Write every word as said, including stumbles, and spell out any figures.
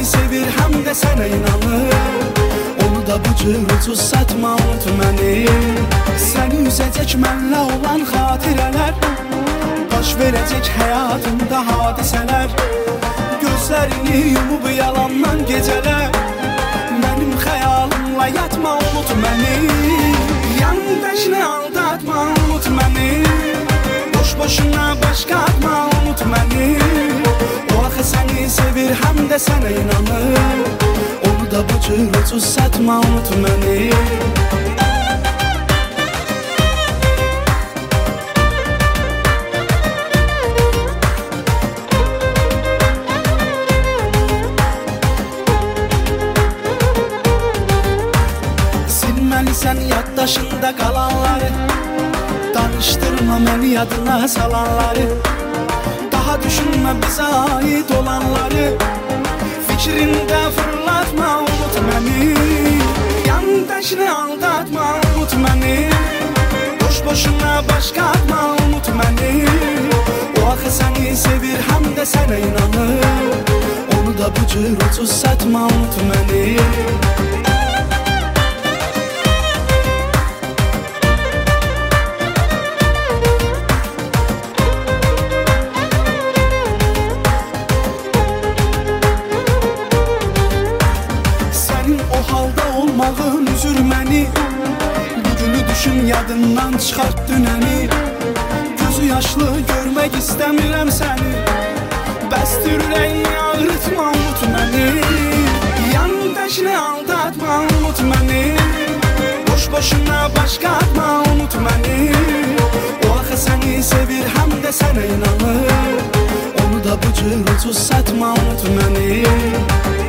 sevir, həm də sənə inanır. Onu da bu cür ucuz satma, unut məni. Səni üzəcək mənlə olan xatirələr, baş verəcək həyatımda hadisələr. Gözlərini yumub yalandan gecələr, mənim xəyalımla yatma, unut məni. Yandaşını aldatma, unut məni. Boş-boşuna başqa atma, unut məni. O axı səni sevir, həm də sənə inanır. Onu da bu cür ucuz satma, unut məni. Silməlisən yaddaşında qalanları, danışdırma məni yadına salanları. Daha düşünmə bizə aid olanları, fikrində fırlatma, unut məni. Yandaşını aldatma, unut məni. Boş-boşuna başqa atma, unut məni. O axı səni sevir, həm də sənə inanır. Onu da bu cür ucuz satma, unut məni. Olmağın üzür məni, bugünü düşün yadından çıxart dünəni. Gözü yaşlı görmək istəmirəm səni, bəsdir ürəyi ağrıtma, unut məni. Yandaşını aldatma, unut məni. Boş-boşuna başqa atma, unut məni. O axı səni sevir, həm də sənə inanır. Onu da bu cür ucuz satma, unut məni.